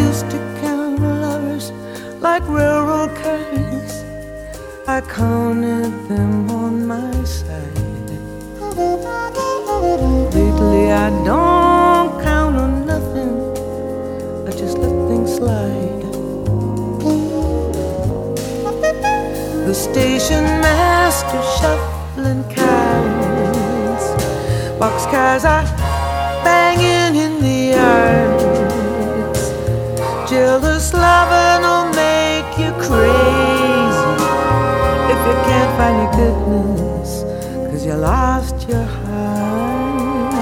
used to count lovers like railroad cars. I counted them on my side. Lately I don't count on nothing. I just let things slide. The station master shuffling cars, boxcars are banging in the yards. Jealous loving will make you crazy if you can't find your goodness, 'cause you lost your heart.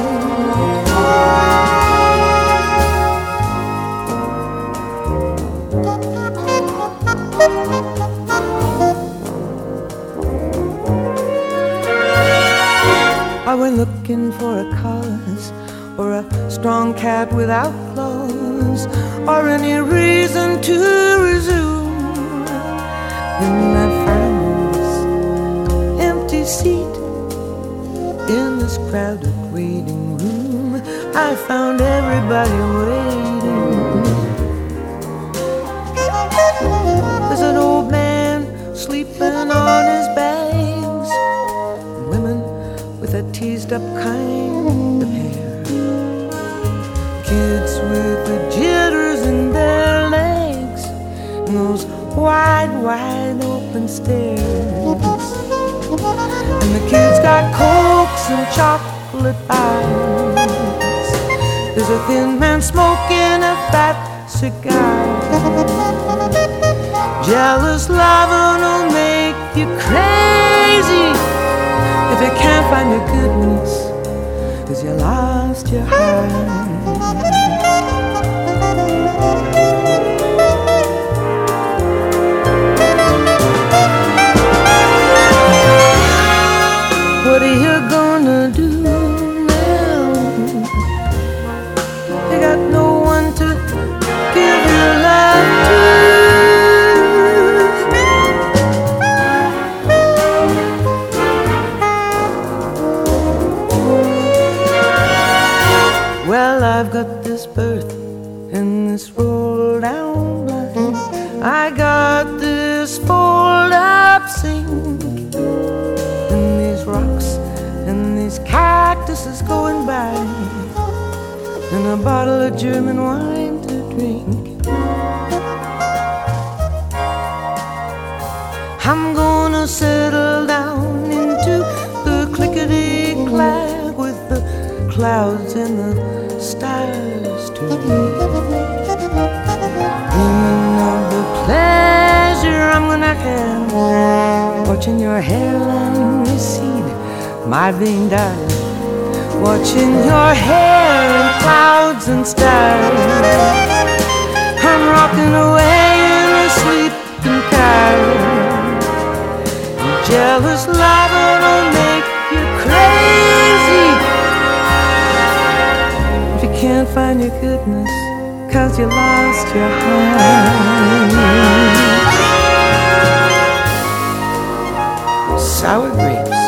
I went looking for a cause, or a strong cat without claws, or any reason to resume. And I found this empty seat in this crowded waiting room. I found everybody waiting. There's an old man sleeping on his bags, and women with a teased up kind of hair, kids with the jitters in their legs, and those wide, wide open stares. And the kids got cokes and chocolate bars. There's a thin man smoking a fat cigar. Jealous loving will make you crazy if you can't find your goodness, 'cause you lost your heart. What are you gonna do now? You got no one to give your love to. Well, I've got this birth and this roll down blind. I got this fold up sink, and these rocks and these cactuses going by, and a bottle of German wine to drink. I'm gonna settle down into the clickety-clack with the clouds and the stars to read. Dreaming of the pleasure I'm gonna have, watching your hairline recede, my vein dive, watching your hair in clouds and stars. I'm rocking away in a sleeping car. Jealous loving will make you crazy if you can't find your goodness, 'cause you lost your heart. Sour grapes.